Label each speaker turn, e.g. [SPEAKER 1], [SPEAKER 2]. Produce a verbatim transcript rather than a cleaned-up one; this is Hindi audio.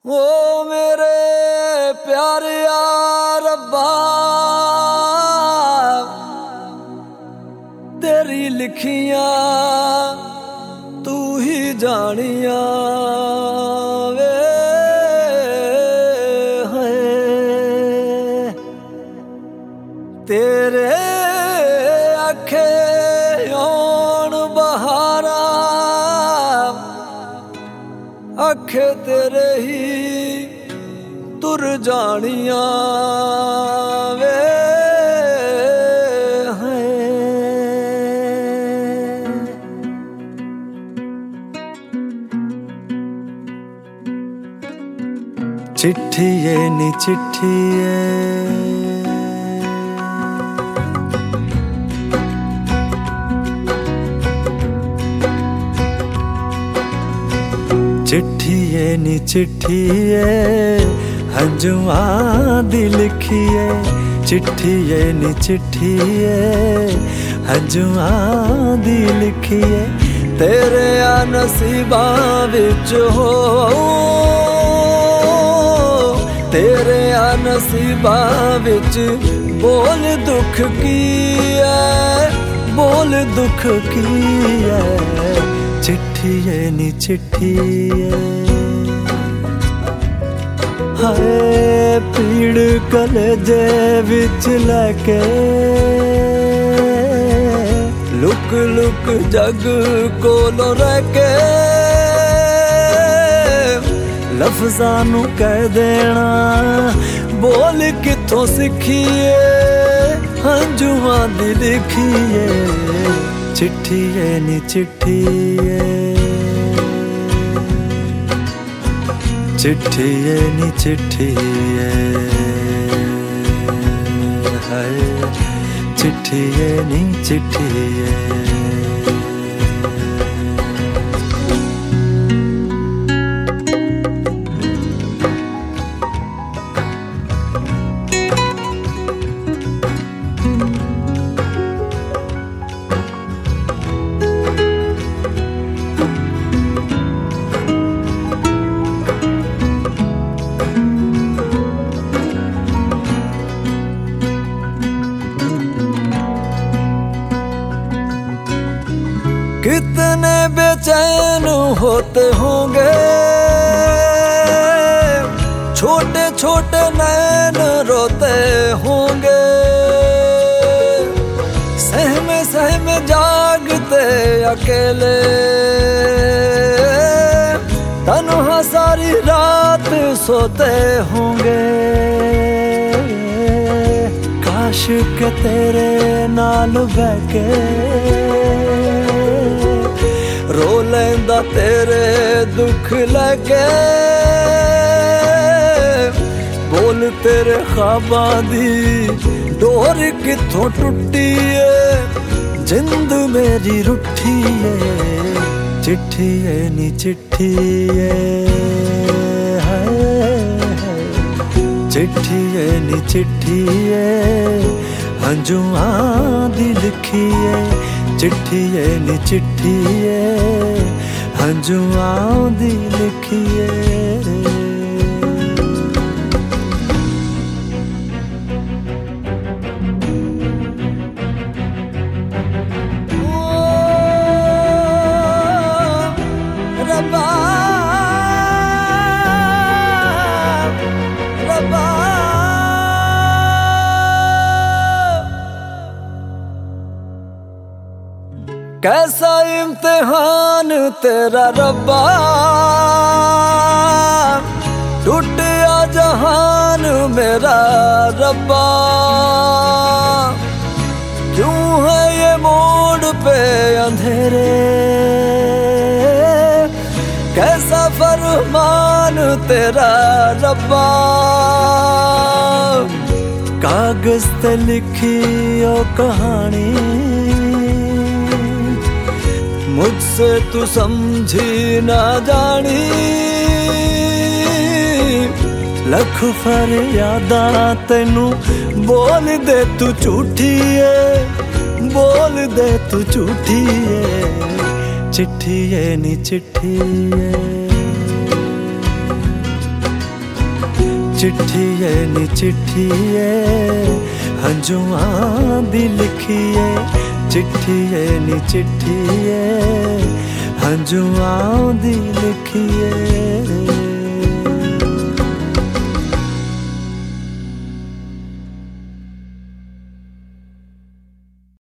[SPEAKER 1] ओ मेरे प्यारे यार रब्बा, तेरी लिखियां तू ही जानिया वे है। तेरे आखे ओण बहारा, आखे तेरे ही तुर जानिया वे है। चिट्ठिए नी चिट्ठिए चिट्ठिए नी चिट्ठिए हंजुआं दी लिखिए। चिट्ठिए नी चिट्ठिए हंजुआं दी लिखिए। तेरे आ नसीबां विच हो, तेरे आ नसीबां विच बोल दुख की है, बोल दुख की है। चिट्ठिए नी चिट्ठिए हाय पीड़ कलेजे विच लैके, लुक लुक जग कोलों रह के लफ्ज़ां नू कह देना बोल किथों सिखिए। हंजुआं दी लिखिए। चिट्ठिए नी चिट्ठिए चिट्ठिए नी चिट्ठिए हाय चिट्ठिए नी चिट्ठिए। कितने बेचैन होते होंगे छोटे छोटे नैन रोते होंगे। सहमे सहमे जागते अकेले तन्हा सारी रात सोते होंगे। काश के तेरे नाल बैके रो लेंदा तेरे दुख लगे। बोल तेरे ख्वाबां दी डोर किथों टुटी है, जिंद मेरी रुठी है। चिट्ठिए नी चिट्ठिए चिट्ठिए नी चिट्ठिए हंजुआं दी लिखिए। चिट्ठिए नी चिट्ठिए हंजुआं दी लिखिए। रब्बा रब्बा कैसा इम्तिहान तेरा रब्बा, टूटिया जहान मेरा रब्बा। क्यों है ये मोड़ पे अंधेरे, कैसा फरमान तेरा रब्बा। कागज ते लिखी ओ कहानी मुझसे तू समझी ना जानी। लख फरियादा तेनू बोल दे तू झूठी है, बोल दे तू झूठी है। चिट्ठी है नी चिट्ठी है चिट्ठिए नी चिट्ठिए हंजुआं दी लिखिए, चिट्ठिए नी चिट्ठिए हंजुआं दी लिखिए।